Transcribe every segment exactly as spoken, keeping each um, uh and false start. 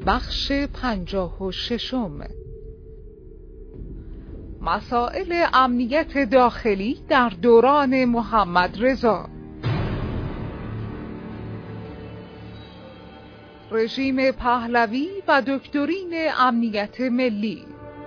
بخش پنجاه و ششم. مسائل امنیت داخلی در دوران محمد رضا. رژیم پهلوی و دکترین امنیت ملی.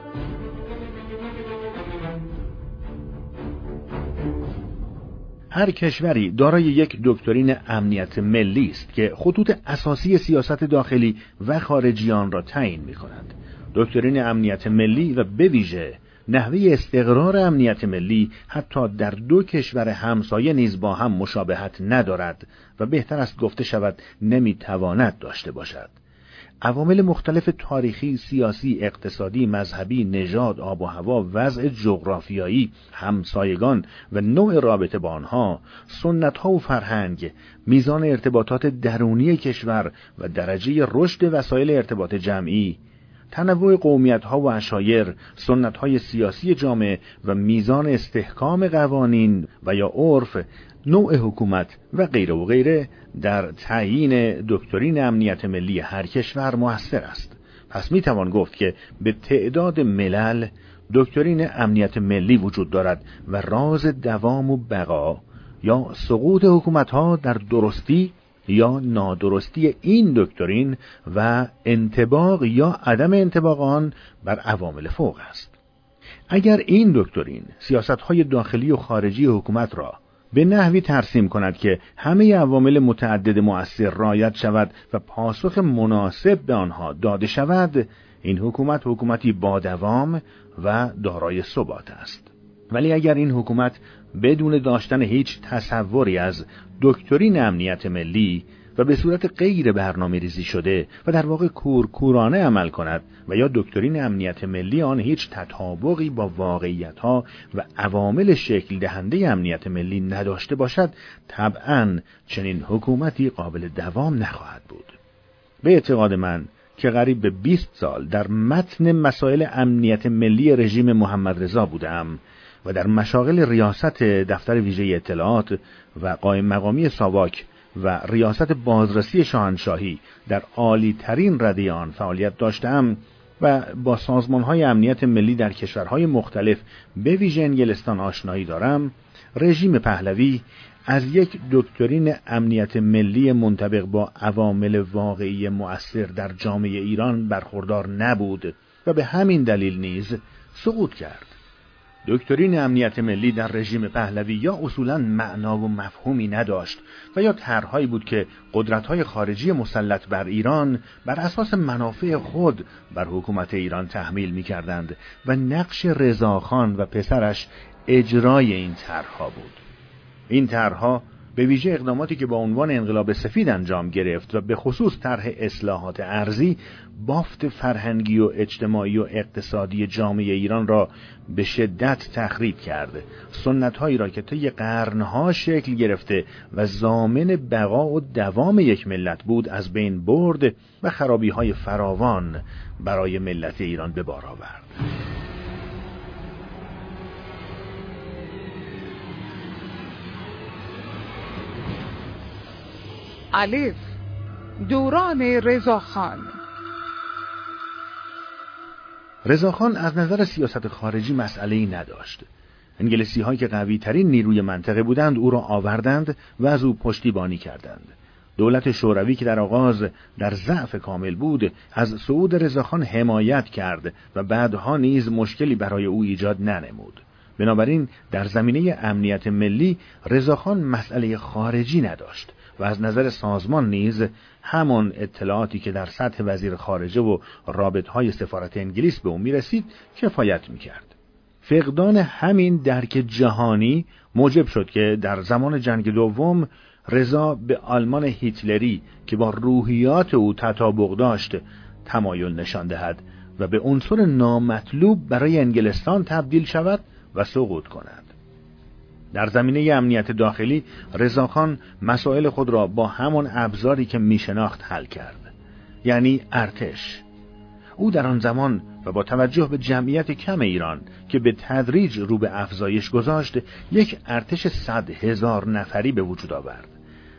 هر کشوری دارای یک دکترین امنیت ملی است که خطوط اساسی سیاست داخلی و خارجی آن را تعیین می‌کند. دکترین امنیت ملی و به ویژه نحوه استقرار امنیت ملی حتی در دو کشور همسایه نیز با هم مشابهت ندارد و بهتر است گفته شود نمی‌تواند داشته باشد. عوامل مختلف تاریخی، سیاسی، اقتصادی، مذهبی، نژاد، آب و هوا، وضع جغرافیایی، همسایگان و نوع رابطه با آنها، سنت‌ها و فرهنگ، میزان ارتباطات درونی کشور و درجه رشد وسایل ارتباط جمعی، تنوع قومیت‌ها و عشایر، سنت‌های سیاسی جامعه و میزان استحکام قوانین و یا عرف، نوع حکومت و غیره و غیره در تعیین دکترین امنیت ملی هر کشور مؤثر است. پس می توان گفت که به تعداد ملل دکترین امنیت ملی وجود دارد و راز دوام و بقا یا سقوط حکومت‌ها در درستی یا نادرستی این دکترین و انطباق یا عدم انطباق آن بر عوامل فوق است. اگر این دکترین سیاست‌های داخلی و خارجی حکومت را به نحوی ترسیم کند که همه عوامل متعدد مؤثر رعایت شود و پاسخ مناسب به آنها داده شود، این حکومت حکومتی با دوام و دارای ثبات است. ولی اگر این حکومت بدون داشتن هیچ تصوری از دکترین امنیت ملی و به صورت غیر برنامه ریزی شده و در واقع کورکورانه عمل کند و یا دکترین امنیت ملی آن هیچ تطابقی با واقعیت‌ها و عوامل شکل دهنده امنیت ملی نداشته باشد، طبعاً چنین حکومتی قابل دوام نخواهد بود. به اعتقاد من که قریب به بیست سال در متن مسائل امنیت ملی رژیم محمد رضا بودم و در مشاغل ریاست دفتر ویژه اطلاعات و قائم مقامی ساواک و ریاست بازرسی شاهنشاهی در عالی ترین رده آن فعالیت داشتم و با سازمان‌های امنیت ملی در کشورهای مختلف به ویژه انگلستان آشنایی دارم، رژیم پهلوی از یک دکترین امنیت ملی منطبق با عوامل واقعی مؤثر در جامعه ایران برخوردار نبود و به همین دلیل نیز سقوط کرد. دکترین امنیت ملی در رژیم پهلوی یا اصولاً معنا و مفهومی نداشت و یا طرحهایی بود که قدرت‌های خارجی مسلط بر ایران بر اساس منافع خود بر حکومت ایران تحمیل می‌کردند و نقش رضاخان و پسرش اجرای این طرحها بود. این طرحها به ویژه اقداماتی که با عنوان انقلاب سفید انجام گرفت و به خصوص طرح اصلاحات ارضی بافت فرهنگی و اجتماعی و اقتصادی جامعه ایران را به شدت تخریب کرد. سنت‌هایی را که طی قرن‌ها شکل گرفته و ضامن بقا و دوام یک ملت بود از بین برد و خرابی‌های فراوان برای ملت ایران به بار آورد. الف. دوران رضاخان. رضاخان از نظر سیاست خارجی مسئله‌ای نداشت. انگلیسی‌هایی که قوی‌ترین نیروی منطقه بودند او را آوردند و از او پشتیبانی کردند. دولت شوروی که در آغاز در ضعف کامل بود از صعود رضاخان حمایت کرد و بعدها نیز مشکلی برای او ایجاد ننمود. بنابراین در زمینه امنیت ملی رضاخان مسئله خارجی نداشت و از نظر سازمان نیز همان اطلاعاتی که در سطح وزیر خارجه و رابطه‌های سفارت انگلیس به او می‌رسید کفایت می‌کرد. فقدان همین درک جهانی موجب شد که در زمان جنگ دوم رضا به آلمان هیتلری که با روحیات او تطابق داشت تمایل نشان دهد و به عنصر نامطلوب برای انگلستان تبدیل شود و سقوط کند. در زمینه امنیت داخلی رضاخان مسائل خود را با همان ابزاری که میشناخت حل کرد، یعنی ارتش. او در آن زمان و با توجه به جمعیت کم ایران که به تدریج رو به افزایش گذاشت، یک ارتش صد هزار نفری به وجود آورد.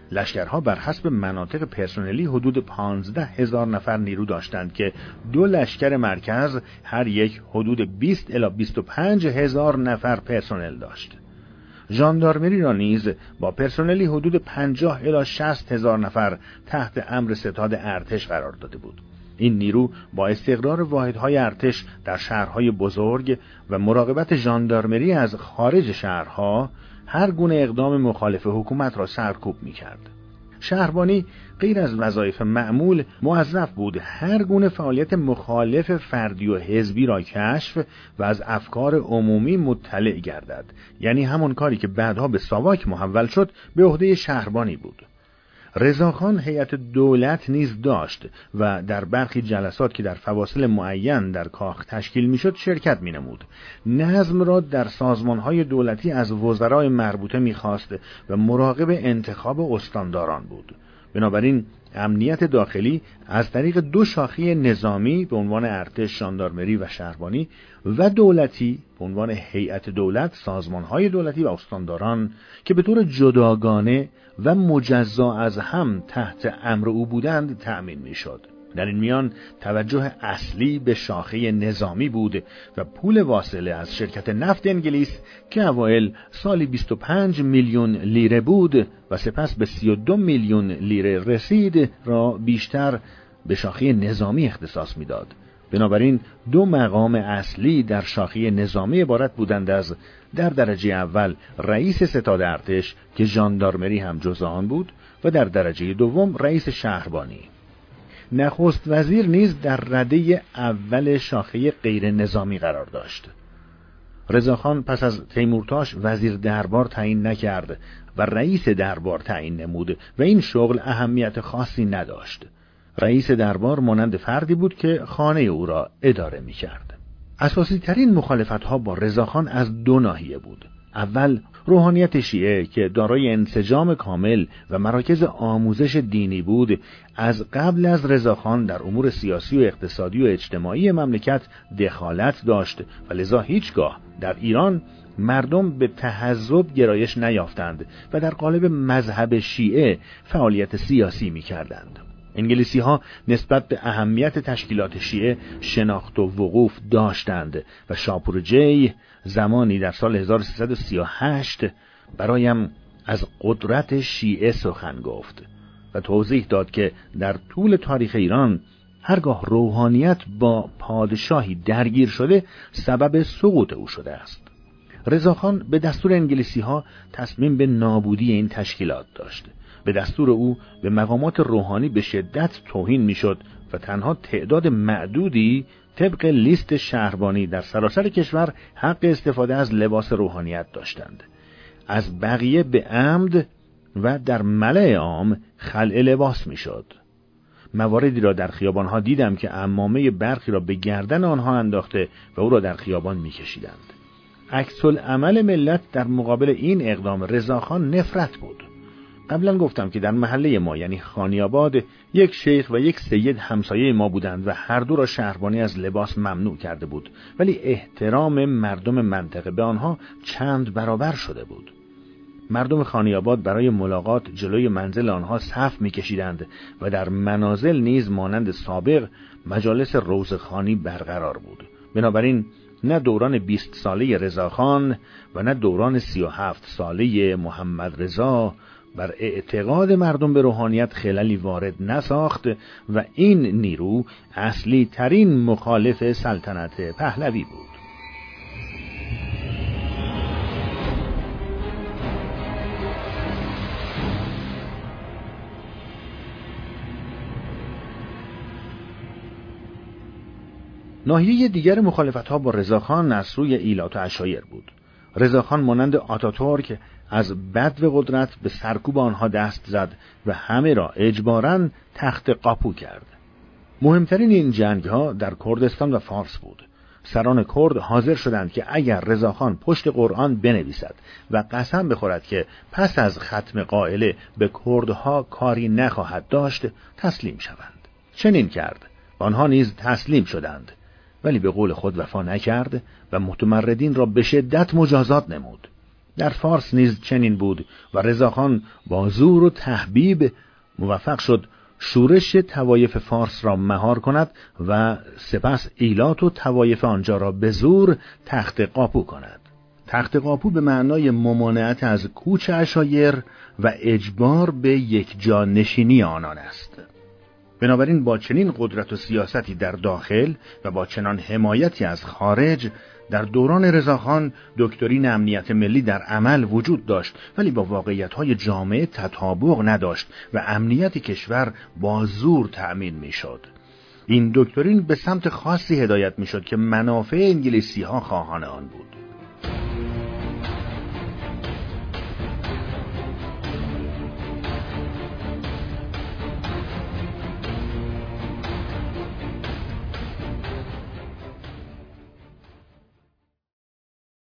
لشکرها بر حسب مناطق پرسنلی حدود پانزده هزار نفر نیرو داشتند که دو لشکر مرکز هر یک حدود بیست الی بیست و پنج هزار نفر پرسنل داشت. ژاندارمری را نیز با پرسنلی حدود پنجاه الی شصت هزار نفر تحت امر ستاد ارتش قرار داده بود. این نیرو با استقرار واحدهای ارتش در شهرهای بزرگ و مراقبت ژاندارمری از خارج شهرها هر گونه اقدام مخالف حکومت را سرکوب می‌کرد. شهربانی غیر از وظایف معمول موظف بود هر گونه فعالیت مخالف فردی و حزبی را کشف و از افکار عمومی مطلع گردد، یعنی همون کاری که بعدها به ساواک محول شد به عهده شهربانی بود. رضاخان هیئت دولت نیز داشت و در برخی جلسات که در فواصل معین در کاخ تشکیل میشد شرکت مینمود. نظم را در سازمانهای دولتی از وزرای مربوطه میخواست و مراقب انتخاب استانداران بود. بنابراین امنیت داخلی از طریق دو شاخه نظامی به عنوان ارتش، ژاندارمری و شهربانی و دولتی به عنوان هیئت دولت، سازمانهای دولتی و استانداران که به طور جداگانه و مجزا از هم تحت امر او بودند تأمین میشد. در این میان توجه اصلی به شاخه نظامی بود و پول واصله از شرکت نفت انگلیس که اوایل سالی بیست و پنج میلیون لیره بود و سپس به سی و دو میلیون لیره رسید را بیشتر به شاخه نظامی اختصاص میداد. بنابراین دو مقام اصلی در شاخه نظامی عبارت بودند از در درجه اول رئیس ستاد ارتش که ژاندارمری هم جزء آن بود و در درجه دوم رئیس شهربانی. نخست وزیر نیز در رده اول شاخه غیر نظامی قرار داشت. رضاخان پس از تیمورتاش وزیر دربار تعیین نکرد و رئیس دربار تعیین نمود و این شغل اهمیت خاصی نداشت. رئیس دربار مانند فردی بود که خانه او را اداره می کرد. اساسی ترین مخالفت ها با رضاخان از دو ناحیه بود. اول روحانیت شیعه که دارای انسجام کامل و مراکز آموزش دینی بود، از قبل از رضاخان در امور سیاسی و اقتصادی و اجتماعی مملکت دخالت داشت و لذا هیچگاه در ایران مردم به تحزب گرایش نیافتند و در قالب مذهب شیعه فعالیت سیاسی می کردند. انگلیسی ها نسبت به اهمیت تشکیلات شیعه شناخت و وقوف داشتند و شاپورجی زمانی در سال هزار و سیصد و سی و هشت برایم از قدرت شیعه سخن گفت و توضیح داد که در طول تاریخ ایران هرگاه روحانیت با پادشاهی درگیر شده سبب سقوط او شده است. رضاخان به دستور انگلیسی ها تصمیم به نابودی این تشکیلات داشت. به دستور او به مقامات روحانی به شدت توهین میشد و تنها تعداد معدودی طبق لیست شهربانی در سراسر کشور حق استفاده از لباس روحانیت داشتند. از بقیه به عمد و در ملأ عام خلع لباس میشد. مواردی را در خیابانها دیدم که عمامه برخی را به گردن آنها انداخته و او را در خیابان میکشیدند. عکس العمل ملت در مقابل این اقدام رضاخان نفرت بود. قبلا گفتم که در محله ما یعنی خانیاباد یک شیخ و یک سید همسایه ما بودند و هر دو را شهربانی از لباس ممنوع کرده بود، ولی احترام مردم منطقه به آنها چند برابر شده بود. مردم خانیاباد برای ملاقات جلوی منزل آنها صف می‌کشیدند و در منازل نیز مانند سابق مجالس روزخوانی برقرار بود. بنابراین نه دوران بیست ساله رضاخان و نه دوران سی و هفت ساله محمد رضا بر اعتقاد مردم به روحانیت خللی وارد نساخت و این نیرو اصلی ترین مخالف سلطنت پهلوی بود. ناحیه دیگر مخالفت‌ها با رضاخان از سوی ایلات و عشایر بود. رضاخان مانند آتاتورک از بدو قدرت به سرکوب آنها دست زد و همه را اجباراً تخت قاپو کرد. مهمترین این جنگ‌ها در کردستان و فارس بود. سران کرد حاضر شدند که اگر رضاخان پشت قرآن بنویسد و قسم بخورد که پس از ختم قائله به کردها کاری نخواهد داشت تسلیم شوند. چنین کرد. آنها نیز تسلیم شدند، ولی به قول خود وفا نکرد و متمردین را به شدت مجازات نمود. در فارس نیز چنین بود و رضاخان با زور و تحبیب موفق شد شورش توایف فارس را مهار کند و سپس ایلات و توایف آنجا را به زور تخت قاپو کند. تخت قاپو به معنای ممانعت از کوچ عشایر و اجبار به یک جا نشینی آنان است. بنابراین با چنین قدرت و سیاستی در داخل و با چنان حمایتی از خارج، در دوران رضاخان دکترین امنیت ملی در عمل وجود داشت، ولی با واقعیت‌های جامعه تطابق نداشت و امنیت کشور با زور تأمین می‌شد. این دکترین به سمت خاصی هدایت می‌شد که منافع انگلیسی‌ها خواهان آن بود.